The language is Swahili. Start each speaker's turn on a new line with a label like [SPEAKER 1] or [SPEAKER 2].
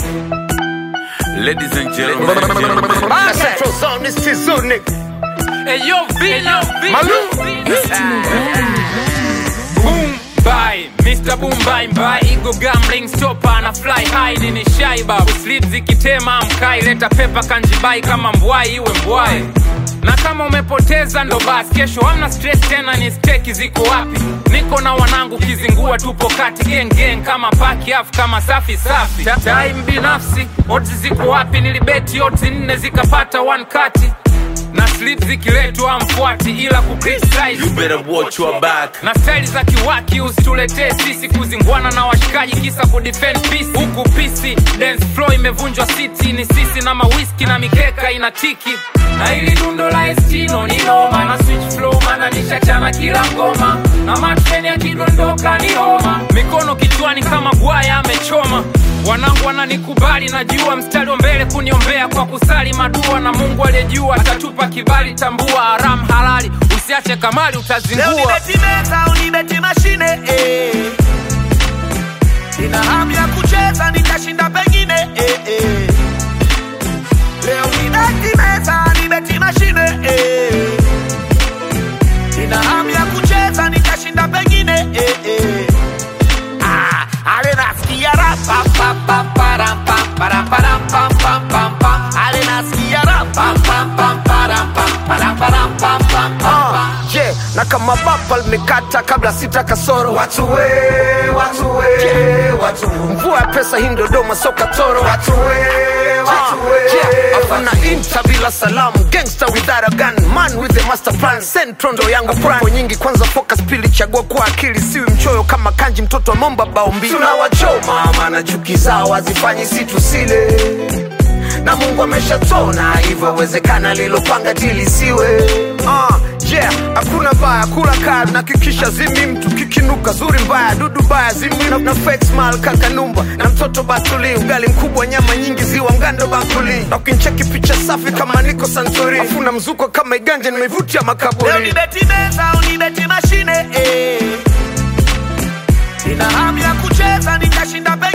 [SPEAKER 1] Ladies and gentlemen,
[SPEAKER 2] Central Zone, this is Zunik.
[SPEAKER 3] Hey yo, Vino,
[SPEAKER 2] Malu.
[SPEAKER 3] Boom, bye, Mr. Boom, bye, bye. Ego gambling, stopper na fly high. Nini shy babu, sleep zikitema mkai. Leta pepa kanjibai kama mbwai iwe mbwai. Na kama umepoteza ndo basi, kesho hamna stress tena, ni steki ziko wapi? Niko na wanangu kizingua, tupo kati gang gang kama paki afu kama safi safi. Time binafsi, odds ziko wapi? Nilibeti odds 4 zikapata 1 kati. Na slip zikiletwa amfuati ila kukriticize.
[SPEAKER 1] you better watch your back.
[SPEAKER 3] Na style za kiwaki usituletee sisi, kuzingwana na washikaji kisa kudefend peace. Huku PC, dance floor imevunjwa city. Ni sisi na mawhisky na mikeka inatiki. Na ili dundo la estino ni noma. Na switch flow mana nishachana kila ngoma. Na matreni ya kidondoka ni homa. Mikono kichwani kama bwaya amechoma. Wanangu wananikubali, najua mstari wa mbele kuniombea kwa kusali madua. Na Mungu aliyejua atatupa kibali, tambua haram halali, usiache kamali utazingua.
[SPEAKER 2] Leo nibeti meza, unibeti mashine, nina hamu ya kucheza, nitashinda pengine, Leo nibeti meza, nibeti mashine, nina hamu ya kucheza, nitashinda pengine, Ale nasikia rap pam pam pam param pam param param pam pam pam pam. Ale nasikia rap pam pam pam param pam param param pam pam pam. Je, na kama bapa limekata kabla 6 kasoro. Watu we, mvua ya pesa hii Dodoma soka toro. Watu we. Afuna inta bila salamu, gangster without a gun, man with a master plan. Centro ndo yangu plan nyingi, kwanza focus, pili chagua kwa akili. Siwi mchoyo kama kanji, mtoto momba bao mbili. Tunawachoma maana chuki zao hazifanyi si tusile. Na Mungu ameshatona, hivyo wezekana lilopanga tilisiwe. Yeah, hakuna baya, kula card na kikisha zimi mtu kikinuka. Zuri mbaya, dudu baya, zimi na fake smile kakanumba. Na mtoto batuli, ugali mkubwa, nyama nyingi, ziwa mgando bakuli. Na ukincheki picha safi kama niko Santori. Afuna mzuko kama iganje, nimevutia makaburi. Leo nibeti meza, unibeti mashine, nina hamu ya kucheza, nitashinda